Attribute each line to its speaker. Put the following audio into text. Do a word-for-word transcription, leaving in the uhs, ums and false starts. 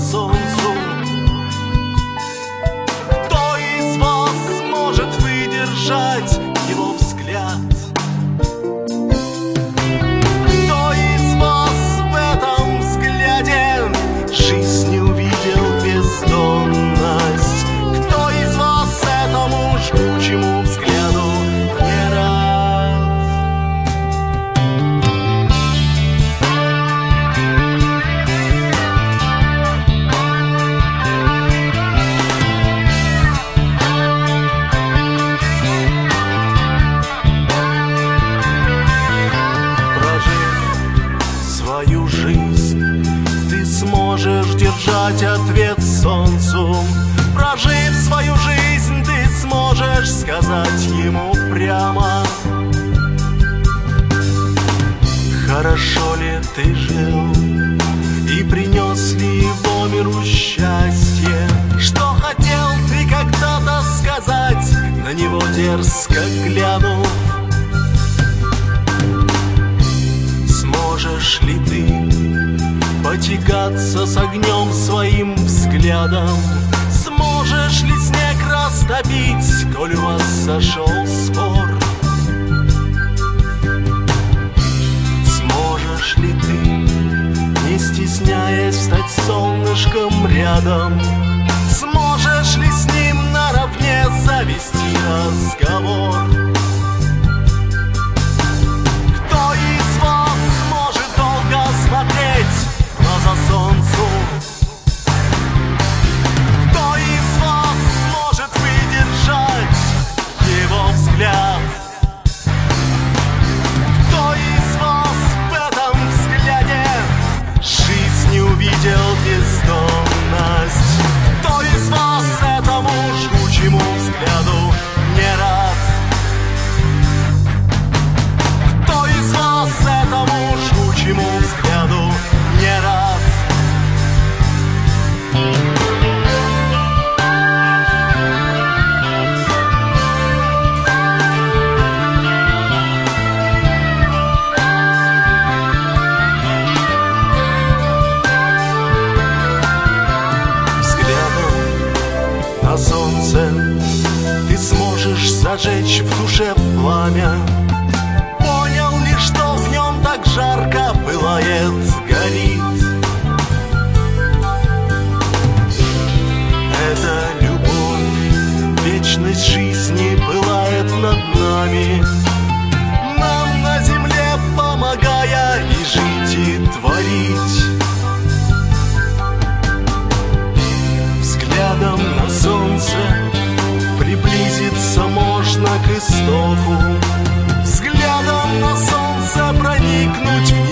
Speaker 1: солнцу. Кто из вас может выдержать его взгляд? Кто из вас в этом взгляде жизнь увидел бездонность? Кто из вас этому жгучему взгляду не рад? Прожив свою жизнь, ты сможешь держать ответ солнцу. Прожив свою жизнь, ты сможешь сказать ему прямо: хорошо ли ты жил и принес ли его миру счастье? Что хотел ты когда-то сказать, на него дерзко глянув? Сможешь ли ты потягаться с огнем своим взглядом? Сможешь ли снег растопить, коль у вас сошел спор? Сможешь ли ты, не стесняясь, стать солнышком рядом? Сможешь ли с ним наравне завести разговор? Кто из вас сможет долго смотреть в глаза солнцу? Кто из вас сможет выдержать его взгляд? Кто из вас в этом взгляде жизнь увидел бездонность? Кто из вас этому жгучему взгляду не рад? Кто из вас этому жгучему взгляду не рад? На солнце ты сможешь зажечь в душе пламя. Понял ли, что в нем так жарко пылает, горит? Это любовь, вечность жизни пылает над нами, нам на земле помогая и жить, и творить. Взглядом на солнце приблизиться можно к истоку. Взглядом на солнце проникнуть в